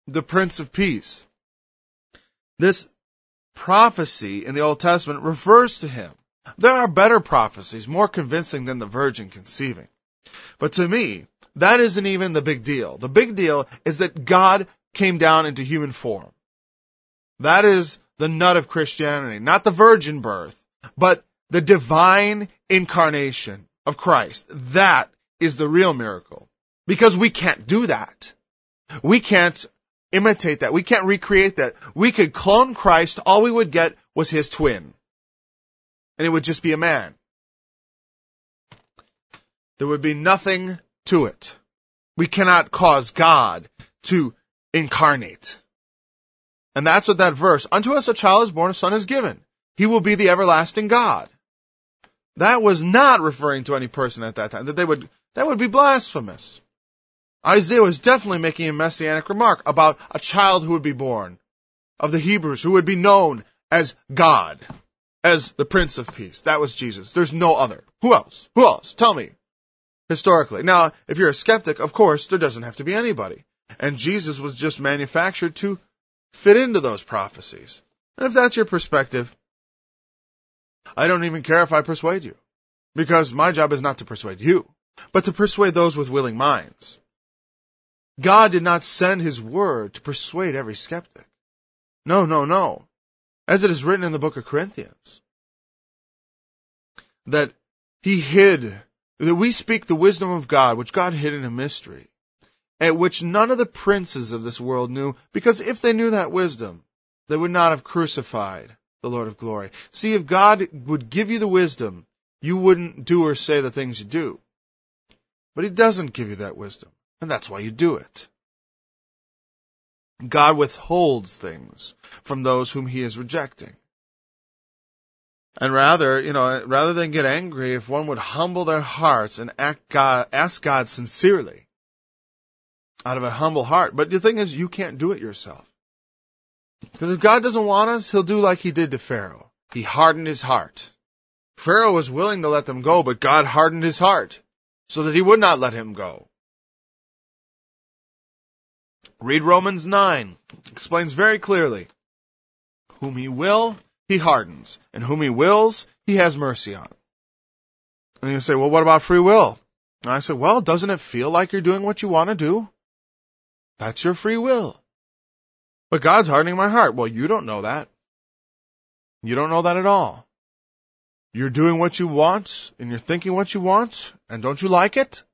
the Prince of Peace. This prophecy in the Old Testament refers to him. There are better prophecies, more convincing than the virgin conceiving. But to me, that isn't even the big deal. The big deal is that God came down into human form. That is the nut of Christianity, not the virgin birth, but the divine incarnation of Christ. That is the real miracle. Because we can't do that. We can't imitate that. We can't recreate that. We could clone Christ. All we would get was his twin. And it would just be a man. There would be nothing to it. We cannot cause God to incarnate. And that's what that verse, unto us a child is born, a son is given. He will be the everlasting God. That was not referring to any person at that time. That would be blasphemous. Isaiah was definitely making a messianic remark about a child who would be born of the Hebrews, who would be known as God, as the Prince of Peace. That was Jesus. There's no other. Who else? Who else? Tell me. Historically. Now, if you're a skeptic, of course, there doesn't have to be anybody. And Jesus was just manufactured to fit into those prophecies. And if that's your perspective, I don't even care if I persuade you. Because my job is not to persuade you, but to persuade those with willing minds. God did not send his word to persuade every skeptic. No, no, no. As it is written in the book of Corinthians, that he hid, that we speak the wisdom of God, which God hid in a mystery, at which none of the princes of this world knew, because if they knew that wisdom, they would not have crucified the Lord of glory. See, if God would give you the wisdom, you wouldn't do or say the things you do. But he doesn't give you that wisdom, and that's why you do it. God withholds things from those whom he is rejecting. And rather than get angry, if one would humble their hearts and ask God sincerely, out of a humble heart. But the thing is, you can't do it yourself. Because if God doesn't want us, he'll do like he did to Pharaoh. He hardened his heart. Pharaoh was willing to let them go, but God hardened his heart so that he would not let him go. Read Romans 9. It explains very clearly. Whom he will, he hardens. And whom he wills, he has mercy on. And you say, well, what about free will? And I say, well, doesn't it feel like you're doing what you want to do? That's your free will. But God's hardening my heart. Well, you don't know that. You don't know that at all. You're doing what you want, and you're thinking what you want, and don't you like it?